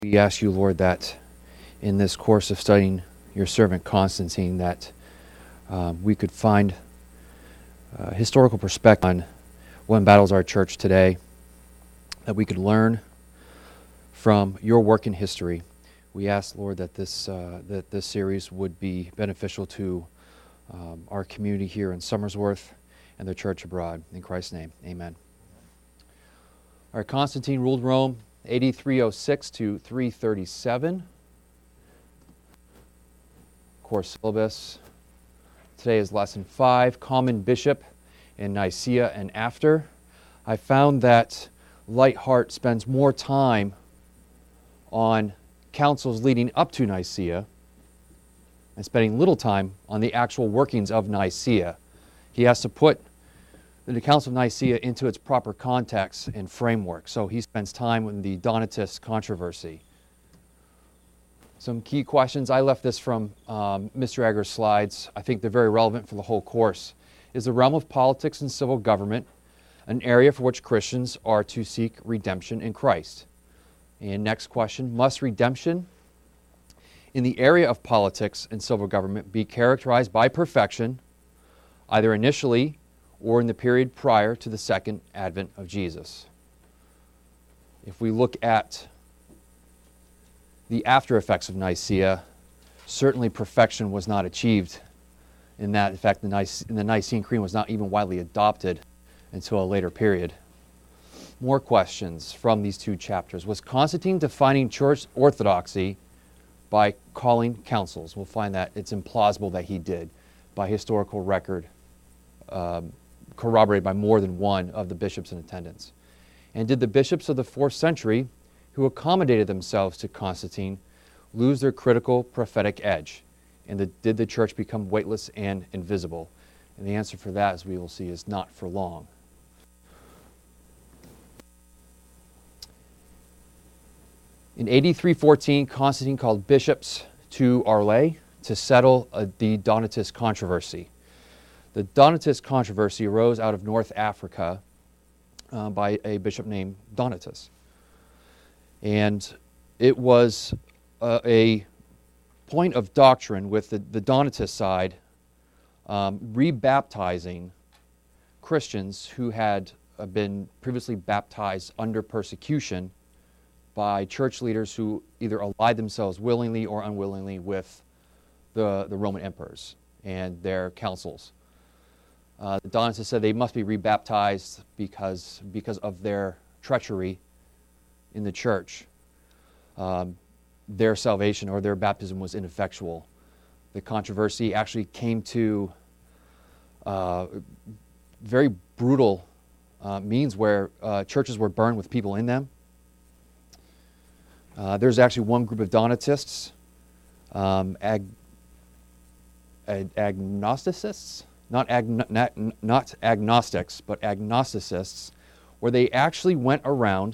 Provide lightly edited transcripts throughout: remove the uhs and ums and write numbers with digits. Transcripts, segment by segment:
We ask you, Lord, that in this course of studying your servant Constantine, that we could find historical perspective on what embattles our church today, that we could learn from your work in history. We ask, Lord, that this series would be beneficial to our community here in Somersworth and the church abroad. In Christ's name, amen. All right, Constantine ruled Rome 8306 to 337. Course syllabus. Today is lesson 5, Common Bishop in Nicaea and After. I found that Lightheart spends more time on councils leading up to Nicaea and spending little time on the actual workings of Nicaea. He has to put the Council of Nicaea into its proper context and framework. So he spends time in the Donatist controversy. Some key questions. I left this from Mr. Egger's slides. I think they're very relevant for the whole course. Is the realm of politics and civil government an area for which Christians are to seek redemption in Christ? And next question, must redemption in the area of politics and civil government be characterized by perfection, either initially or in the period prior to the second advent of Jesus? If we look at the after effects of Nicaea, certainly perfection was not achieved in that. In fact, the Nicene Creed was not even widely adopted until a later period. More questions from these two chapters. Was Constantine defining church orthodoxy by calling councils? We'll find that it's implausible that he did, by historical record, corroborated by more than one of the bishops in attendance. And did the bishops of the 4th century, who accommodated themselves to Constantine, lose their critical prophetic edge? And did the church become weightless and invisible? And the answer for that, as we will see, is not for long. In AD 314, Constantine called bishops to Arles to settle the Donatist controversy. The Donatist controversy arose out of North Africa by a bishop named Donatus. And it was a point of doctrine with the Donatist side rebaptizing Christians who had been previously baptized under persecution by church leaders who either allied themselves willingly or unwillingly with the Roman emperors and their councils. The Donatists said they must be rebaptized because of their treachery in the church. Their salvation or their baptism was ineffectual. The controversy actually came to very brutal means where churches were burned with people in them. There's actually one group of Donatists, agnosticists, not agnostics, but agnosticists, where they actually went around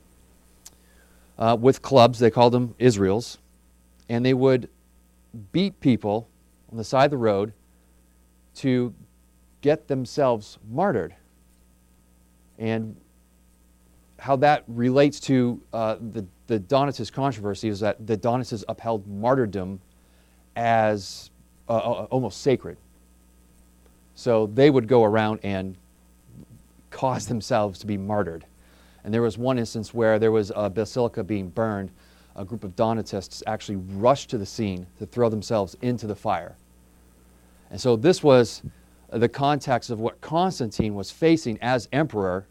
with clubs, they called them Israels, and they would beat people on the side of the road to get themselves martyred. And how that relates to the Donatist controversy is that the Donatists upheld martyrdom as almost sacred. So they would go around and cause themselves to be martyred. And there was one instance where there was a basilica being burned. A group of Donatists actually rushed to the scene to throw themselves into the fire. And so this was the context of what Constantine was facing as emperor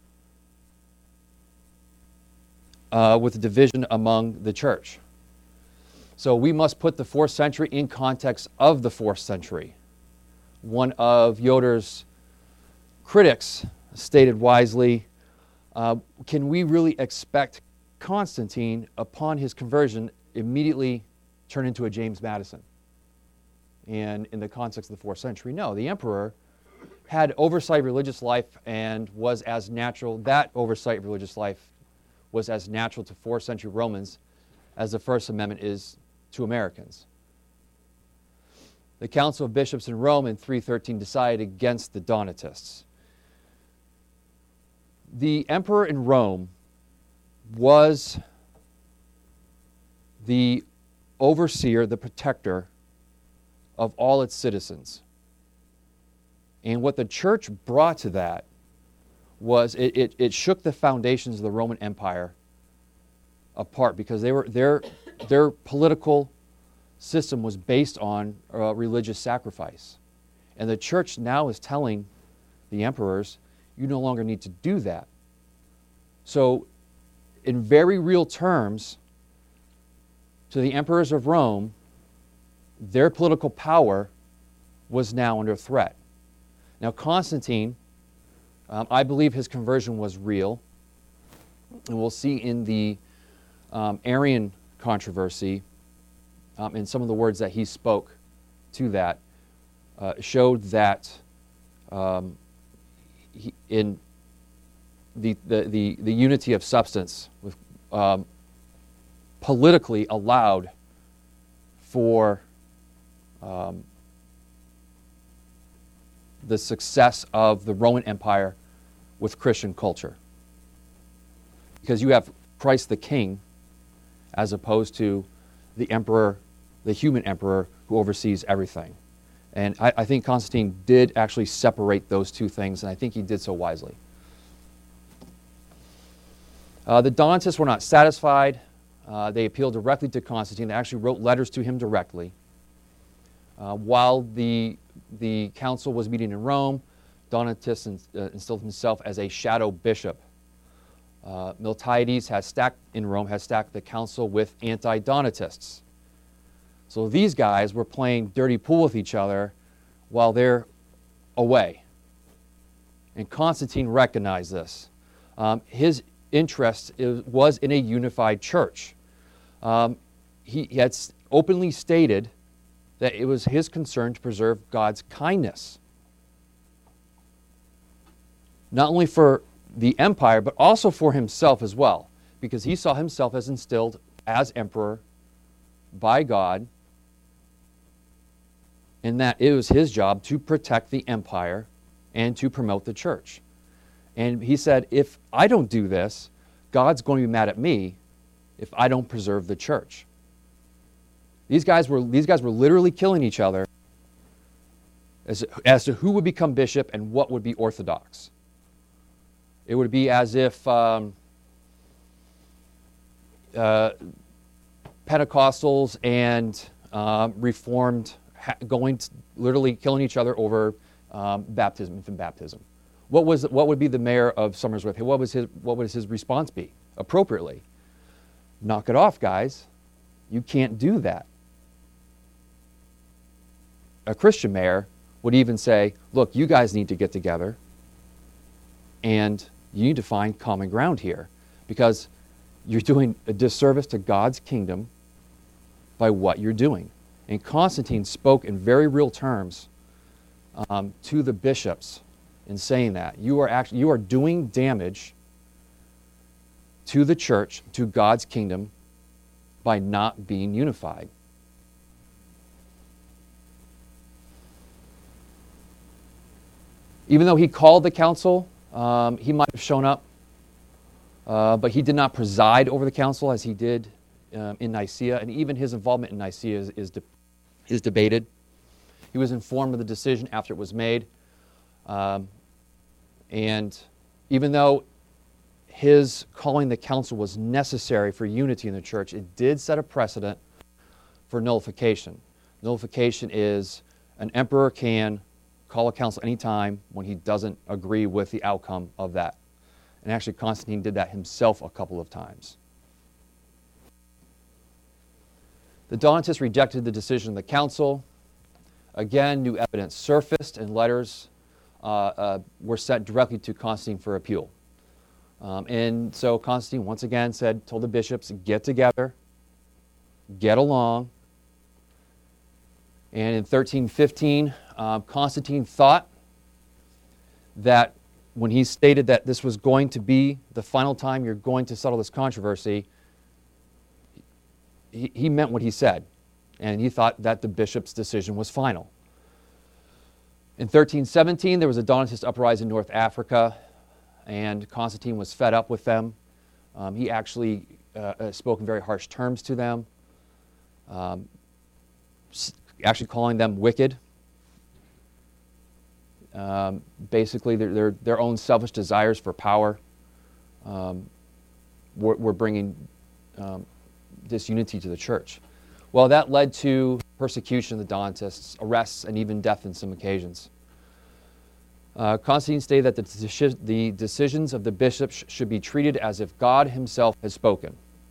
with the division among the church. So we must put the 4th century in context of the 4th century. One of Yoder's critics stated wisely, can we really expect Constantine, upon his conversion, immediately turn into a James Madison? And in the context of the 4th century, no. The emperor had oversight of religious life and was as natural, that oversight of religious life was as natural to 4th century Romans as the First Amendment is to Americans. The Council of Bishops in Rome in 313 decided against the Donatists. The emperor in Rome was the overseer, the protector of all its citizens. And what the church brought to that was it shook the foundations of the Roman Empire apart, because their political system was based on religious sacrifice. And the church now is telling the emperors, you no longer need to do that. So, in very real terms, to the emperors of Rome, their political power was now under threat. Now, Constantine, I believe his conversion was real. And we'll see in the Arian controversy, and some of the words that he spoke to that, showed that in the unity of substance with, politically allowed for the success of the Roman Empire with Christian culture. Because you have Christ the King as opposed to the emperor, the human emperor who oversees everything. And I think Constantine did actually separate those two things, and I think he did so wisely. The Donatists were not satisfied. They appealed directly to Constantine. They actually wrote letters to him directly. While the council was meeting in Rome, Donatius instilled himself as a shadow bishop. Miltiades has stacked the council with anti-Donatists. So these guys were playing dirty pool with each other while they're away. And Constantine recognized this. His interest was in a unified church. He had openly stated that it was his concern to preserve God's kindness, not only for the empire, but also for himself as well, because he saw himself as instilled as emperor by God, and that it was his job to protect the empire and to promote the church. And he said, if I don't do this, God's going to be mad at me if I don't preserve the church. These guys were literally killing each other as to who would become bishop and what would be orthodox. It would be as if Pentecostals and Reformed literally killing each other over baptism, infant baptism. What would be the mayor of Somersworth? What would his response be appropriately? Knock it off, guys. You can't do that. A Christian mayor would even say, look, you guys need to get together and you need to find common ground here, because you're doing a disservice to God's kingdom by what you're doing. And Constantine spoke in very real terms to the bishops in saying that you are doing damage to the church, to God's kingdom, by not being unified. Even though he called the council, he might have shown up, but he did not preside over the council as he did in Nicaea, and even his involvement in Nicaea is debated. He was informed of the decision after it was made, and even though his calling the council was necessary for unity in the church, it did set a precedent for nullification. Nullification is an emperor can call a council anytime when he doesn't agree with the outcome of that. And actually, Constantine did that himself a couple of times. The Donatists rejected the decision of the council. Again, new evidence surfaced, and letters were sent directly to Constantine for appeal. And so Constantine once again told the bishops, get together, get along. And in 1315, Constantine thought that when he stated that this was going to be the final time you're going to settle this controversy, he meant what he said. And he thought that the bishop's decision was final. In 1317, there was a Donatist uprising in North Africa, and Constantine was fed up with them. He actually spoke in very harsh terms to them. um, actually calling them wicked. Basically, their own selfish desires for power were bringing disunity to the church. Well, that led to persecution of the Donatists, arrests, and even death in some occasions. Constantine stated that the decisions of the bishops should be treated as if God himself has spoken.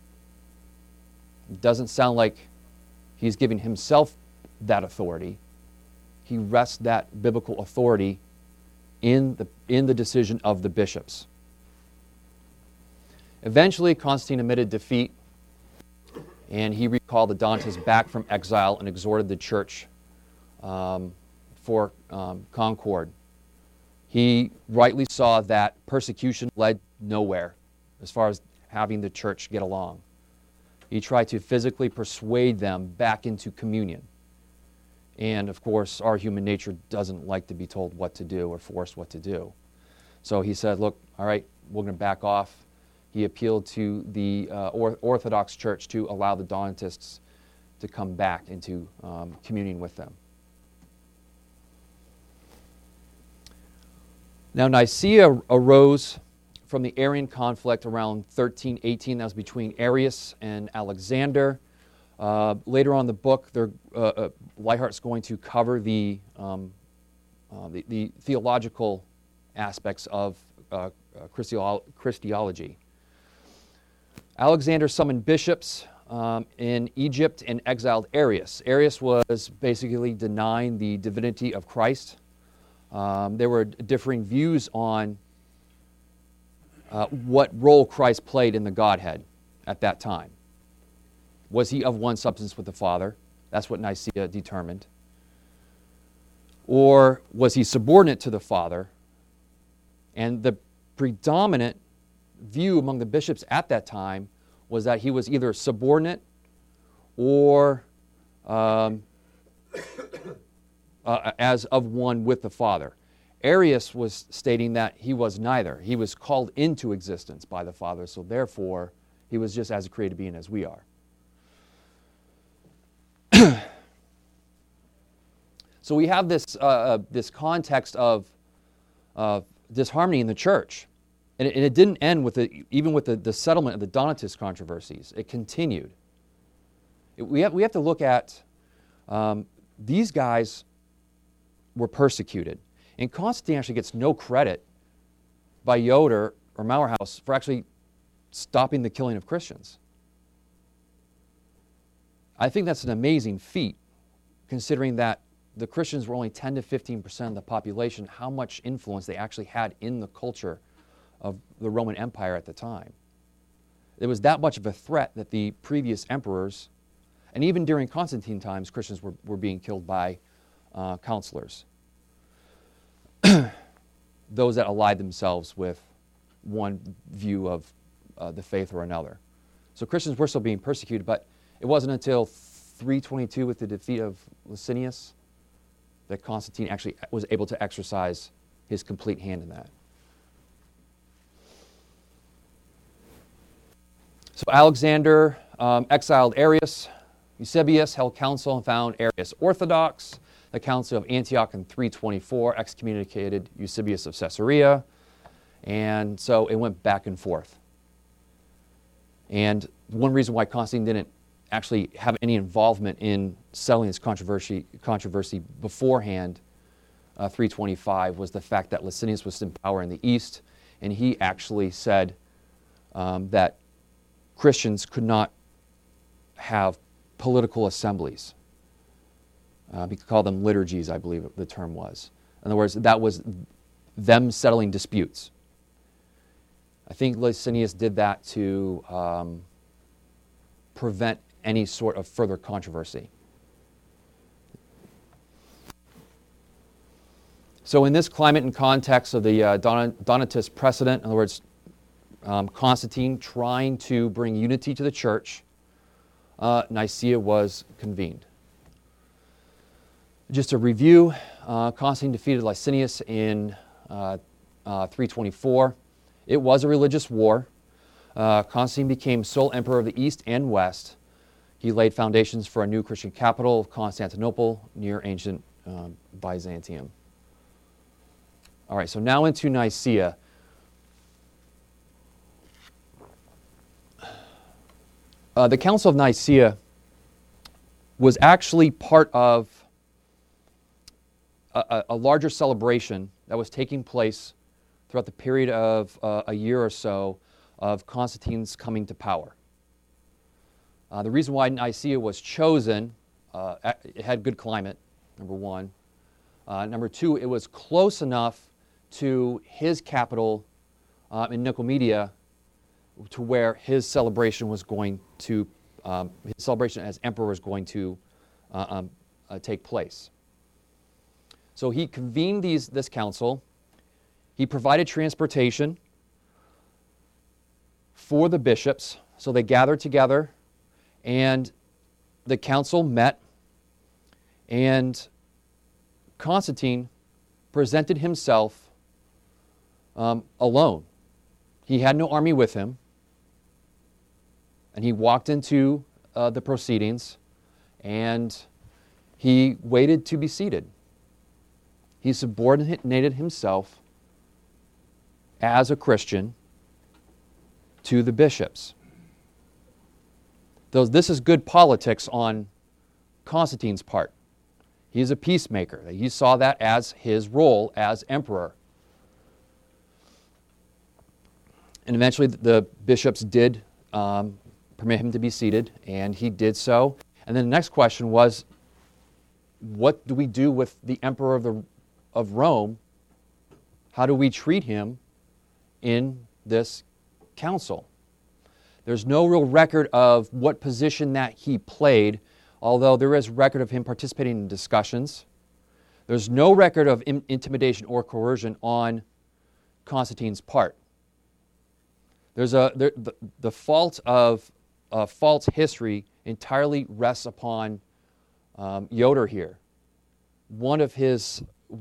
It doesn't sound like he's giving himself that authority. He rests that biblical authority in the decision of the bishops. Eventually, Constantine admitted defeat, and he recalled the Donatists back from exile and exhorted the church for concord. He rightly saw that persecution led nowhere as far as having the church get along. He tried to physically persuade them back into communion. And of course, our human nature doesn't like to be told what to do or forced what to do. So he said, look, all right, we're going to back off. He appealed to the Orthodox Church to allow the Donatists to come back into communion with them. Now, Nicaea arose from the Arian conflict around 1318. That was between Arius and Alexander. Later on in the book, Leithart's going to cover the theological aspects of Christology. Alexander summoned bishops in Egypt and exiled Arius. Arius was basically denying the divinity of Christ. There were differing views on what role Christ played in the Godhead at that time. Was he of one substance with the Father? That's what Nicaea determined. Or was he subordinate to the Father? And the predominant view among the bishops at that time was that he was either subordinate or as of one with the Father. Arius was stating that he was neither. He was called into existence by the Father, so therefore he was just as a created being as we are. So we have this context of disharmony in the church. And it didn't end even with the settlement of the Donatist controversies. It continued. We have to look at these guys were persecuted. And Constantine actually gets no credit by Yoder or Mauerhouse for actually stopping the killing of Christians. I think that's an amazing feat, considering that the Christians were only 10 to 15% of the population, how much influence they actually had in the culture of the Roman Empire at the time. It was that much of a threat that the previous emperors, and even during Constantine times, Christians were being killed by counselors. Those that allied themselves with one view of the faith or another. So Christians were still being persecuted, but it wasn't until 322 with the defeat of Licinius that Constantine actually was able to exercise his complete hand in that. So Alexander exiled Arius. Eusebius held council and found Arius orthodox. The Council of Antioch in 324 excommunicated Eusebius of Caesarea. And so it went back and forth. And one reason why Constantine didn't actually have any involvement in settling this controversy beforehand, 325, was the fact that Licinius was in power in the east, and he actually said that Christians could not have political assemblies. We could call them liturgies, I believe the term was. In other words, that was them settling disputes. I think Licinius did that to prevent any sort of further controversy. So in this climate and context of the Donatist precedent, in other words, Constantine trying to bring unity to the church, Nicaea was convened. Just a review, Constantine defeated Licinius in 324. It was a religious war. Constantine became sole emperor of the East and West. He laid foundations for a new Christian capital, Constantinople, near ancient Byzantium. All right, so now into Nicaea. The Council of Nicaea was actually part of a larger celebration that was taking place throughout the period of a year or so of Constantine's coming to power. The reason why Nicaea was chosen, it had good climate, number one. Number two, it was close enough to his capital in Nicomedia to where his celebration was going to, his celebration as emperor was going to take place. So he convened this council. He provided transportation for the bishops. So they gathered together, and the council met, and Constantine presented himself alone. He had no army with him, and he walked into the proceedings, and he waited to be seated. He subordinated himself as a Christian to the bishops. Though this is good politics on Constantine's part. He's a peacemaker. He saw that as his role as emperor. And eventually the bishops did permit him to be seated, and he did so. And then the next question was, what do we do with the emperor of Rome? How do we treat him in this council? There's no real record of what position that he played, although there is record of him participating in discussions. There's no record of intimidation or coercion on Constantine's part. There's the fault of false history entirely rests upon Yoder here. In one of his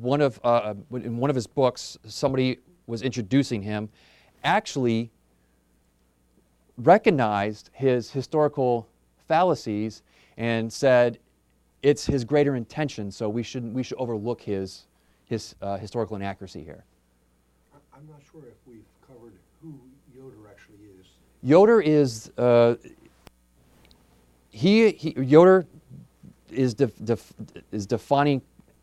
books, somebody was introducing him, actually recognized his historical fallacies and said it's his greater intention, so we should overlook his historical inaccuracy here. I'm not sure if we've covered who Yoder actually is. Yoder is Yoder is defining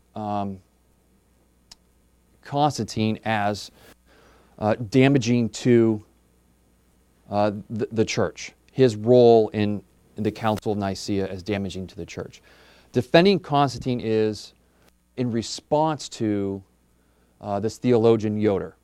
Constantine as damaging to the church. His role in the Council of Nicaea as damaging to the church. Defending Constantine is in response to this theologian Yoder.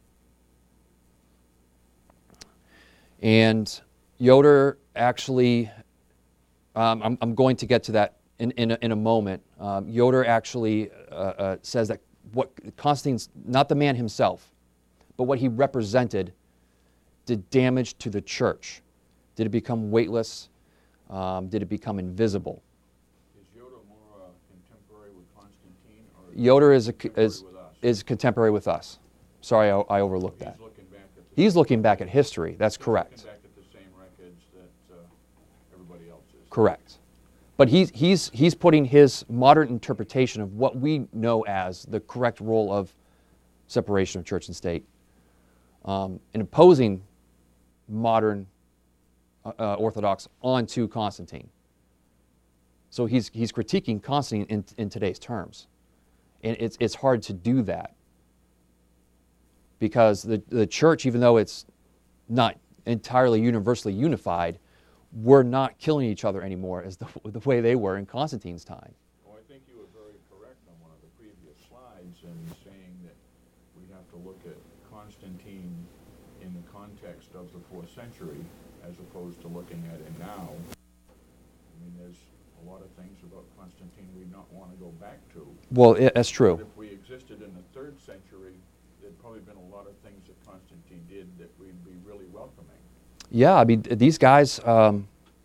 And Yoder actually, I'm going to get to that in a moment. Yoder actually says that what Constantine's not the man himself, but what he represented did damage to the church. Did it become weightless? Did it become invisible? Is Yoder more contemporary with Constantine? Or Yoder is is contemporary with us. Sorry, I overlooked that. He's looking back at He's looking back at history. That's correct. Looking back at the same records that everybody else is. Correct. But he's putting his modern interpretation of what we know as the correct role of separation of church and state, and imposing modern Orthodox onto Constantine. So he's critiquing Constantine in today's terms. And it's hard to do that because the church, even though it's not entirely universally unified, we're not killing each other anymore as the way they were in Constantine's time. Well, I think you were very correct on one of the previous slides in saying that we have to look at Constantine in the context of the 4th century as opposed to looking at it now. I mean, there's a lot of things about Constantine we not want to go back to. Well, that's true. But if we existed in the 3rd century, there'd probably been a lot of things that Constantine did that we'd be really welcoming. Yeah, I mean, these guys... Sacrifice,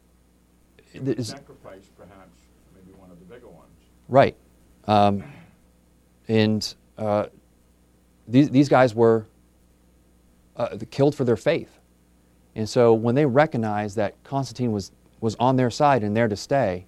perhaps, maybe one of the bigger ones. Right. These guys were killed for their faith. And so when they recognized that Constantine was was on their side and there to stay,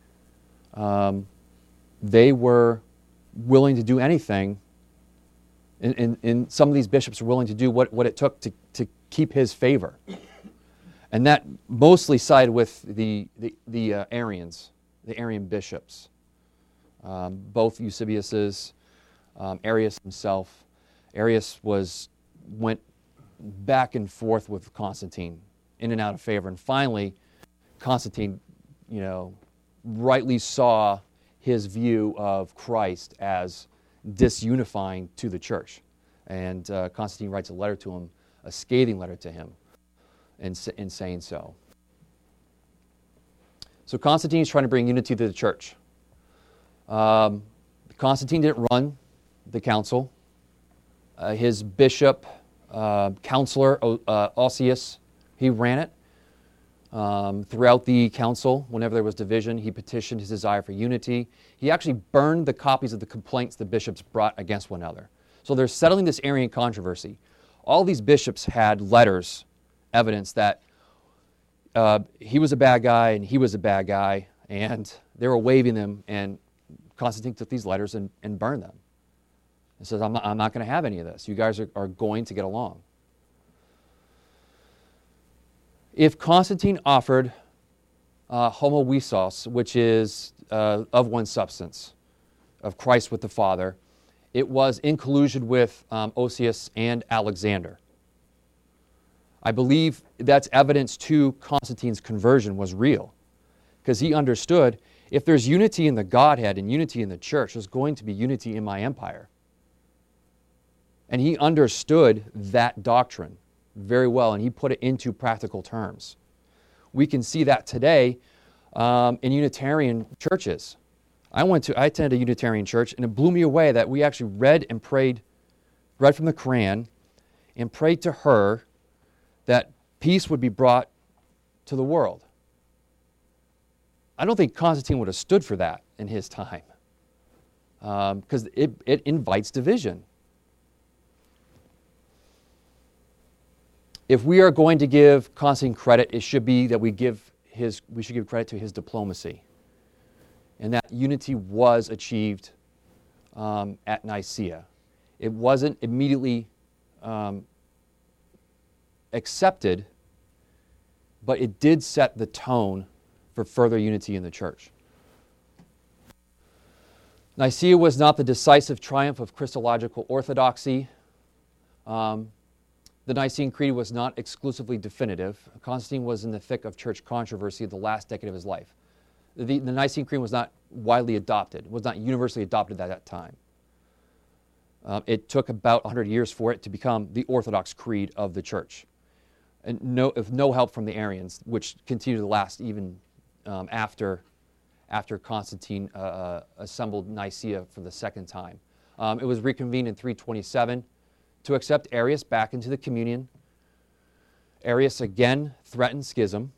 they were willing to do anything, and some of these bishops were willing to do what it took to keep his favor. And that mostly sided with the Arians, the Arian bishops. Both Eusebius's, Arius himself. Arius went back and forth with Constantine, in and out of favor. And finally, Constantine, rightly saw his view of Christ as disunifying to the church. And Constantine writes a letter to him, a scathing letter to him, in saying so. So Constantine is trying to bring unity to the church. Constantine didn't run the council. His bishop, counselor, Osius, he ran it. Throughout the council, whenever there was division, he petitioned his desire for unity. He actually burned the copies of the complaints the bishops brought against one another. So they're settling this Arian controversy. All these bishops had letters, evidence that he was a bad guy and he was a bad guy, and they were waving them, and Constantine took these letters and burned them. He says, I'm not going to have any of this. You guys are going to get along. If Constantine offered homoousios, which is of one substance, of Christ with the Father, it was in collusion with Osius and Alexander. I believe that's evidence to Constantine's conversion was real, because he understood if there's unity in the Godhead and unity in the church, there's going to be unity in my empire. And he understood that doctrine very well, and he put it into practical terms. We can see that today in Unitarian churches. I attended a Unitarian church, and it blew me away that we actually read from the Quran, and prayed to her that peace would be brought to the world. I don't think Constantine would have stood for that in his time, because it invites division. If we are going to give Constantine credit, it should be that we should give credit to his diplomacy, and that unity was achieved at Nicaea. It wasn't immediately accepted, but it did set the tone for further unity in the church. Nicaea was not the decisive triumph of Christological orthodoxy. The Nicene Creed was not exclusively definitive. Constantine was in the thick of church controversy the last decade of his life. The Nicene Creed was not widely adopted, was not universally adopted at that time. It took about 100 years for it to become the Orthodox Creed of the church, and with no help from the Arians, which continued to last even after Constantine assembled Nicaea for the second time. It was reconvened in 327 to accept Arius back into the communion. Arius again threatened schism.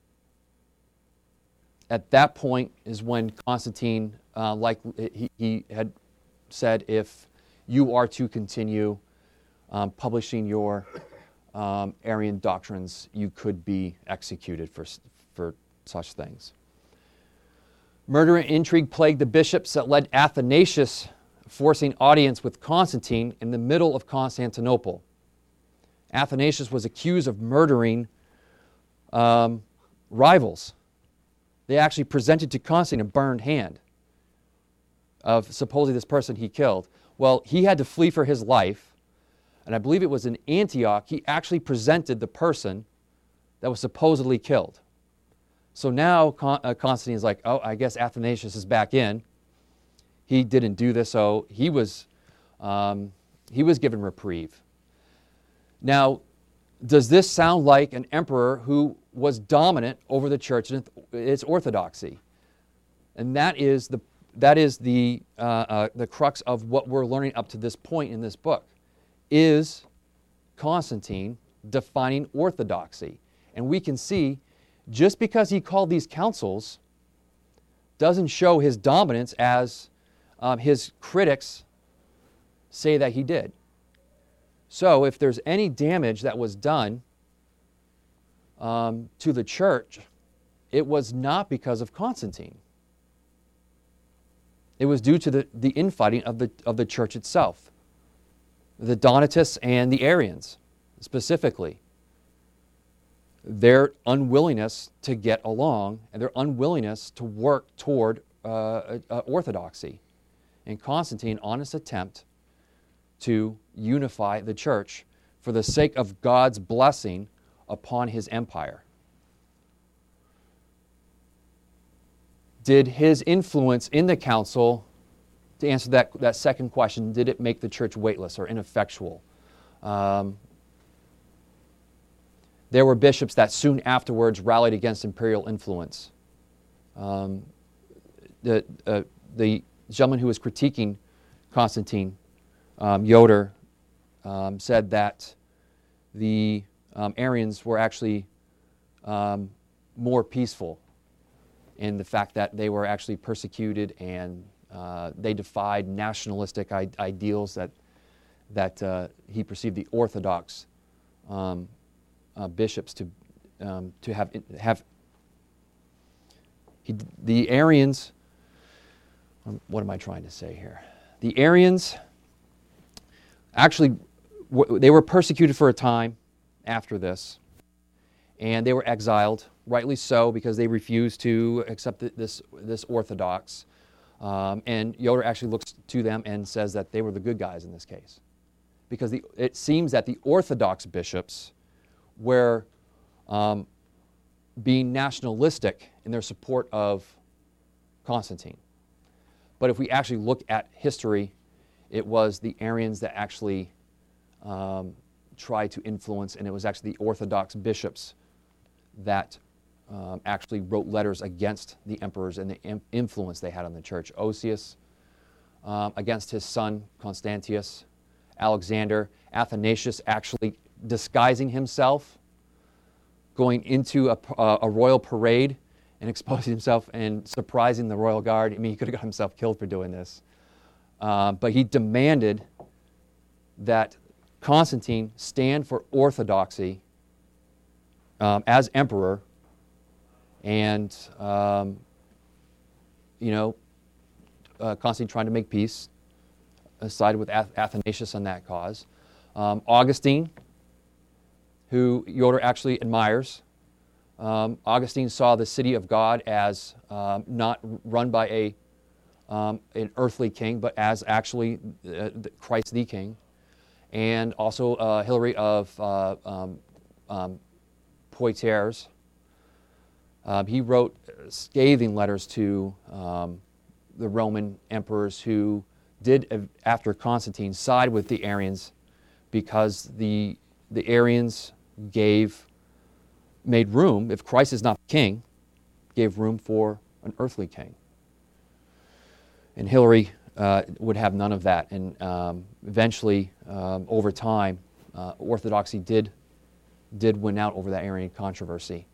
At that point is when Constantine, he had said, if you are to continue publishing your Arian doctrines, you could be executed for such things. Murder and intrigue plagued the bishops that led Athanasius forcing audience with Constantine in the middle of Constantinople. Athanasius was accused of murdering rivals. They actually presented to Constantine a burned hand of supposedly this person he killed. Well, he had to flee for his life, and I believe it was in Antioch, he actually presented the person that was supposedly killed. So now Constantine is like, oh, I guess Athanasius is back in. He didn't do this, so he was given reprieve. Now, does this sound like an emperor who was dominant over the church and its orthodoxy? And that is the crux of what we're learning up to this point in this book. Is Constantine defining orthodoxy? And we can see, just because he called these councils doesn't show his dominance as his critics say that he did. So if there's any damage that was done to the church it was not because of Constantine. It was due to the infighting of the church itself, the Donatists and the Arians specifically. Their unwillingness to get along and their unwillingness to work toward orthodoxy. And Constantine, on his attempt to unify the church for the sake of God's blessing upon his empire. Did his influence in the council, to answer that second question, did it make the church weightless or ineffectual? There were bishops that soon afterwards rallied against imperial influence. The gentleman who was critiquing Constantine, Yoder, said that the Arians were actually more peaceful in the fact that they were actually persecuted and they defied nationalistic ideals that he perceived the Orthodox bishops to have. The Arians, what am I trying to say here? The Arians actually, they were persecuted for a time after this, and they were exiled, rightly so, because they refused to accept this Orthodox. And Yoder actually looks to them and says that they were the good guys in this case. Because it seems that the Orthodox bishops were being nationalistic in their support of Constantine. But if we actually look at history, it was the Arians that actually tried to influence, and it was actually the Orthodox bishops that actually wrote letters against the emperors and the influence they had on the church. Osius against his son Constantius, Alexander, Athanasius actually disguising himself, going into a royal parade and exposing himself and surprising the royal guard. I mean, he could have got himself killed for doing this. But he demanded that Constantine stand for orthodoxy as emperor, and Constantine trying to make peace, sided with Athanasius on that cause. Augustine, who Yoder actually admires. Augustine saw the city of God as not run by an earthly king, but as actually Christ the King. And also Hilary of Poitiers. He wrote scathing letters to the Roman emperors who did, after Constantine, side with the Arians, because the Arians made room, if Christ is not the king, gave room for an earthly king. And Hilary would have none of that. And eventually, over time, Orthodoxy did win out over that Arian controversy.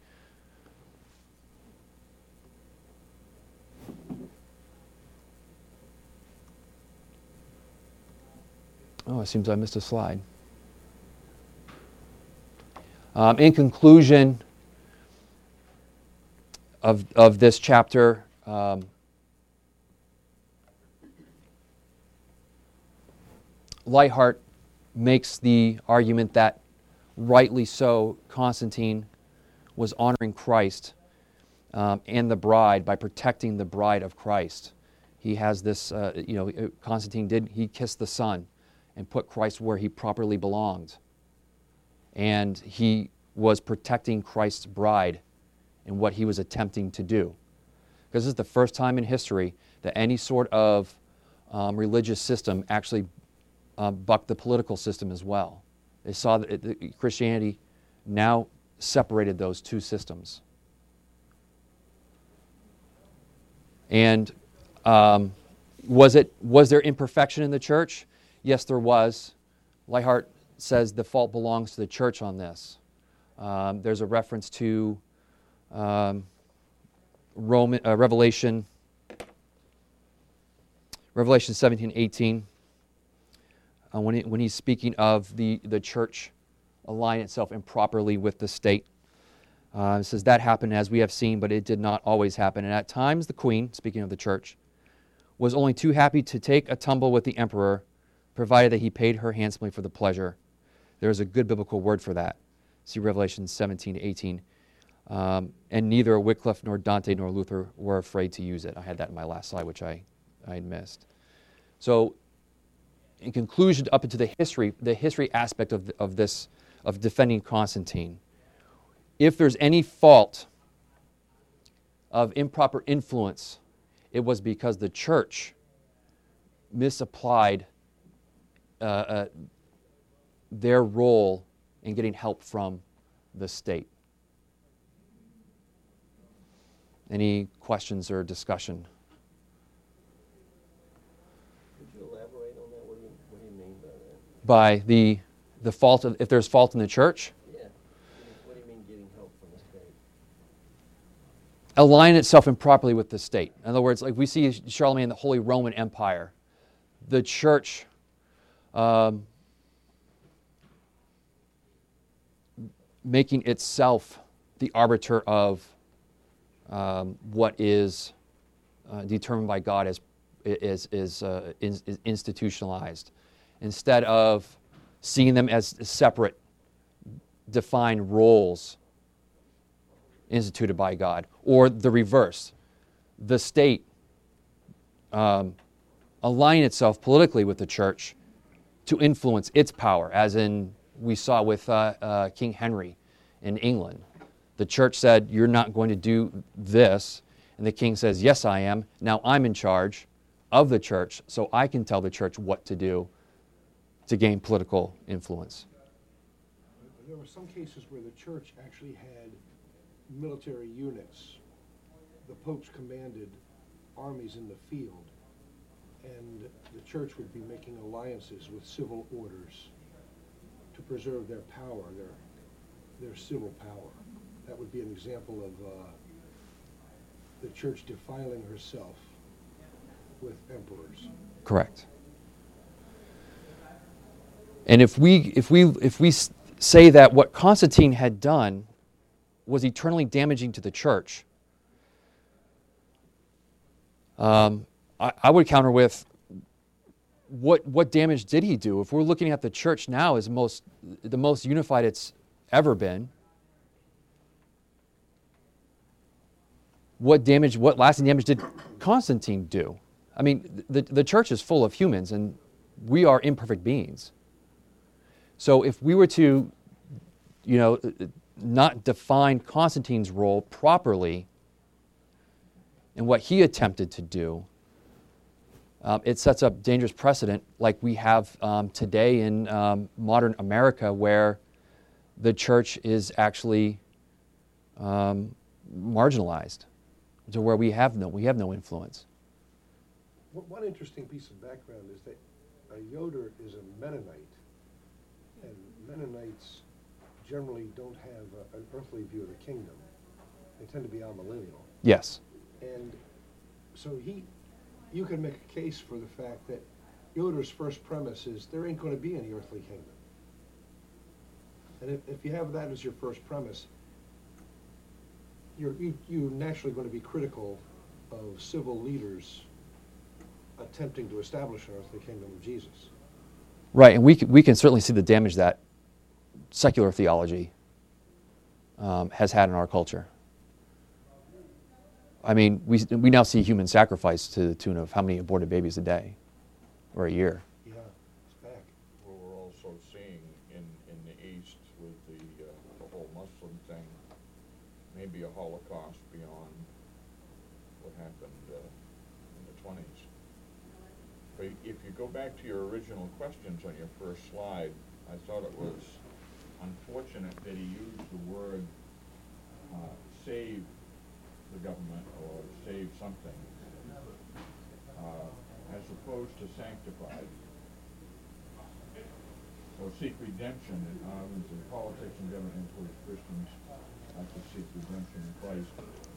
Oh, it seems I missed a slide. In conclusion of this chapter, Leithart makes the argument that, rightly so, Constantine was honoring Christ and the bride by protecting the bride of Christ. He has this, Constantine he kissed the Son and put Christ where he properly belonged. And he was protecting Christ's bride in what he was attempting to do. Because this is the first time in history that any sort of religious system actually bucked the political system as well. They saw that Christianity now separated those two systems. And was there imperfection in the church? Yes, there was. Leithart says the fault belongs to the church on this. There's a reference to Revelation 17:18 when he's speaking of the church aligning itself improperly with the state. It says that happened as we have seen, but it did not always happen. And at times the queen, speaking of the church, was only too happy to take a tumble with the emperor, provided that he paid her handsomely for the pleasure. There is a good biblical word for that. See Revelation 17-18. And neither Wycliffe nor Dante nor Luther were afraid to use it. I had that in my last slide, which I had missed. So, in conclusion, up into the history aspect of this, of defending Constantine, if there's any fault of improper influence, it was because the church misapplied their role in getting help from the state. Any questions or discussion? Could you elaborate on that? What do you mean by that? By the fault of, if there's fault in the church? Yeah. What do you mean getting help from the state? Align itself improperly with the state. In other words, like we see Charlemagne and the Holy Roman Empire, the church making itself the arbiter of what is determined by God is institutionalized, instead of seeing them as separate, defined roles instituted by God, or the reverse, the state align itself politically with the church to influence its power, as in we saw with King Henry in England. The church said, you're not going to do this. And the king says, yes, I am. Now I'm in charge of the church, so I can tell the church what to do to gain political influence. There were some cases where the church actually had military units. The popes commanded armies in the field, and the church would be making alliances with civil orders to preserve their power, their civil power. That would be an example of the church defiling herself with emperors. Correct. And if we say that what Constantine had done was eternally damaging to the church, I would counter with what damage did he do? If we're looking at the church now as the most unified it's ever been, what lasting damage did Constantine do? I mean, the church is full of humans, and we are imperfect beings. So if we were to, not define Constantine's role properly and what he attempted to do, it sets up dangerous precedent like we have today in modern America, where the church is actually marginalized, to where we have no influence. One interesting piece of background is that Yoder is a Mennonite, and Mennonites generally don't have an earthly view of the kingdom. They tend to be amillennial. Yes. And so you can make a case for the fact that Yoder's first premise is there ain't going to be any earthly kingdom. And if you have that as your first premise, you're naturally going to be critical of civil leaders attempting to establish an earthly kingdom of Jesus. Right, and we can certainly see the damage that secular theology has had in our culture. I mean, we now see human sacrifice to the tune of how many aborted babies a day or a year. Yeah, it's back. Well, we're also seeing in the East with the whole Muslim thing, maybe a Holocaust beyond what happened in the 20s. But if you go back to your original questions on your first slide, I thought it was unfortunate that he used the word save the government or save something, as opposed to sanctified or seek redemption. In politics and government influence Christians to seek redemption in Christ.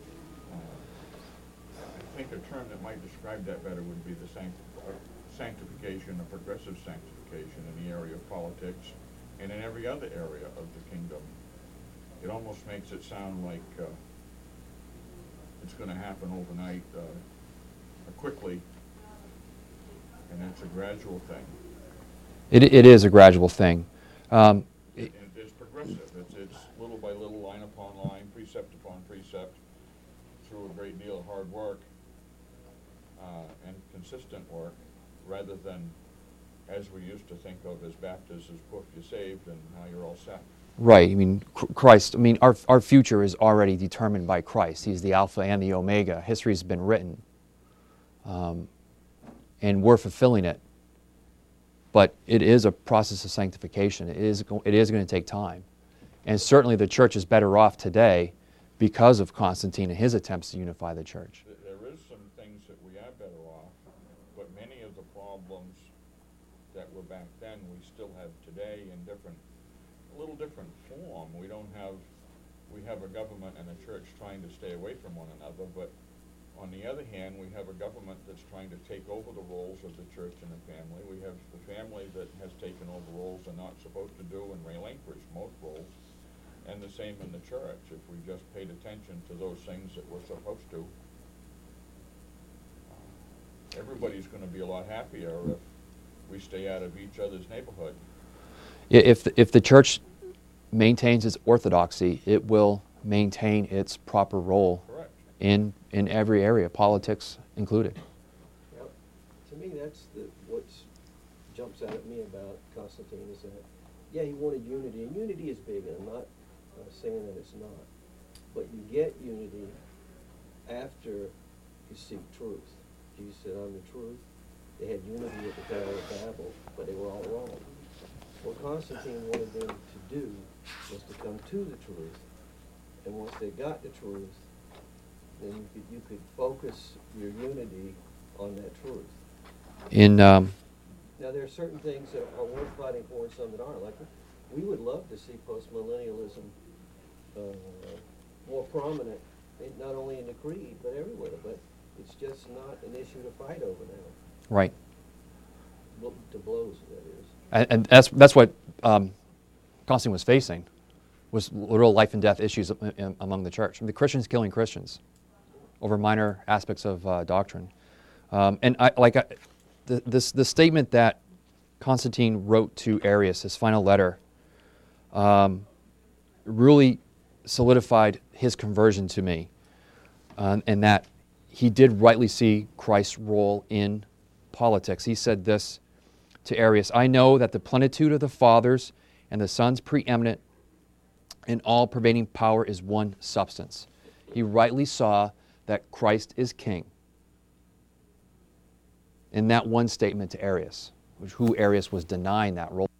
I think a term that might describe that better would be the sanctification, a progressive sanctification in the area of politics and in every other area of the kingdom it almost makes it sound like it's going to happen overnight, quickly, and it's a gradual thing. It is a gradual thing. And it's progressive. It's little by little, line upon line, precept upon precept, through a great deal of hard work and consistent work, rather than as we used to think of as Baptists as poof, you're saved and now you're all set. Right. I mean, Christ, I mean, our future is already determined by Christ. He's the Alpha and the Omega. History's been written. And we're fulfilling it. But it is a process of sanctification. It is going to take time. And certainly the church is better off today because of Constantine and his attempts to unify the church. There is some things that we are better off, but many of the problems that were back then we still have today in a little different form. We have a government and a church trying to stay away from one another, but on the other hand, we have a government that's trying to take over the roles of the church and the family. We have the family that has taken over roles they're not supposed to do and relinquished most roles. And the same in the church. If we just paid attention to those things that we're supposed to, everybody's going to be a lot happier if we stay out of each other's neighborhood. If the church maintains its orthodoxy, it will maintain its proper role. Correct. In every area, politics included. Yep. To me, that's what jumps out at me about Constantine is that, yeah, he wanted unity, and unity is big, and I'm not saying that it's not. But you get unity after you seek truth. Jesus said, I'm the truth. They had unity at the Tower of Babel, but they were all wrong. What Constantine wanted them to do was to come to the truth, and once they got the truth, then you could focus your unity on that truth. Now, there are certain things that are worth fighting for and some that aren't. Like, we would love to see postmillennialism more prominent, not only in the creed, but everywhere. But it's just not an issue to fight over now. Right. To blows, that is. And that's what Constantine was facing, was literal life and death issues among the church. I mean, the Christians killing Christians over minor aspects of doctrine. The statement that Constantine wrote to Arius, his final letter, really solidified his conversion to me, and that he did rightly see Christ's role in politics. He said this to Arius, I know that the plenitude of the Father's and the Son's preeminent and all-pervading power is one substance. He rightly saw that Christ is king in that one statement to Arius, who Arius was denying that role.